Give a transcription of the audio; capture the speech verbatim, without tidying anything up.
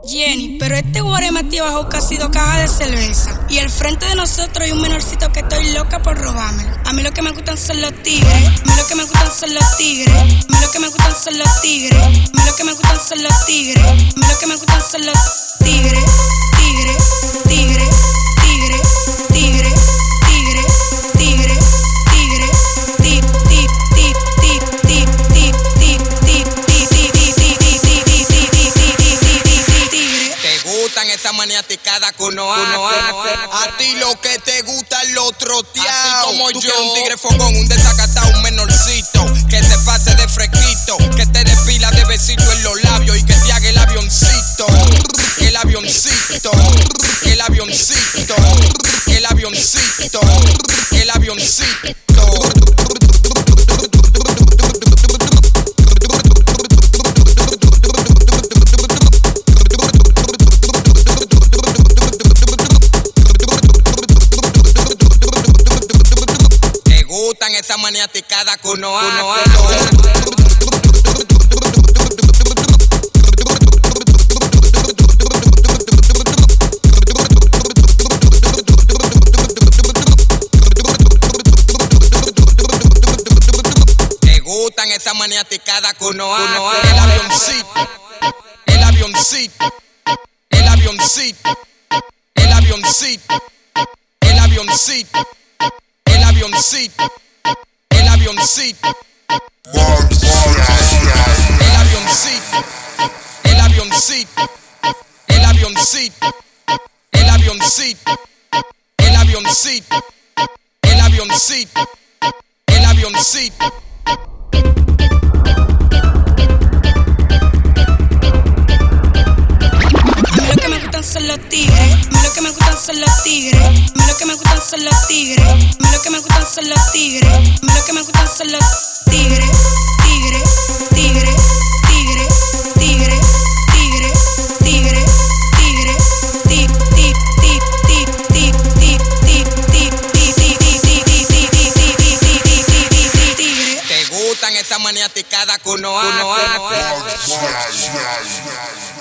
Jenny, pero este guaremate bajó casi dos cajas de cerveza. Y al frente de nosotros hay un menorcito que estoy loca por robármelo. A mí lo que me gustan son los tigres. A mí lo que me gustan son los tigres. A mí lo que me gustan son los tigres. A mí lo que me gustan son los tigres. A mí lo que me gustan son los tigres. Tigres, tigres, tigres, tigres, tigres, tigres, tigres, ti, ti, ti, ti, ti, ti, ti, ti, Te gustan esas maniaticadas que uno hace. A ti lo que te gusta es lo troteado. Como yo, un tigre fogón, un desacatado, un menorcito que se pase de fresquito, que te despila de besito en los labios y que te haga el avioncito. El avioncito, el avioncito, el avioncito, el avioncito. Te gustan esas maniaticadas que uno hace. Esa maniaticada que uno hace. El avioncito, el avioncito, el avioncito, el avioncito, el avioncito, el avioncito, el avioncito, el avioncito, el avioncito, el avioncito, el avioncito, el avioncito, el avioncito, el avioncito. Son los tigres, a mí lo que me gustan son los tigres, a mí lo que me gustan son los tigres, a mí lo que me gustan son los tigres, a mí lo que me gustan son los tigres, tigres, tigres, tigres, tigres, tigres, tigres, tigres, ti, ti, ti, ti, ti, ti, ti, ti, ti, tigres. Te gustan esas maniaticadas que uno hace.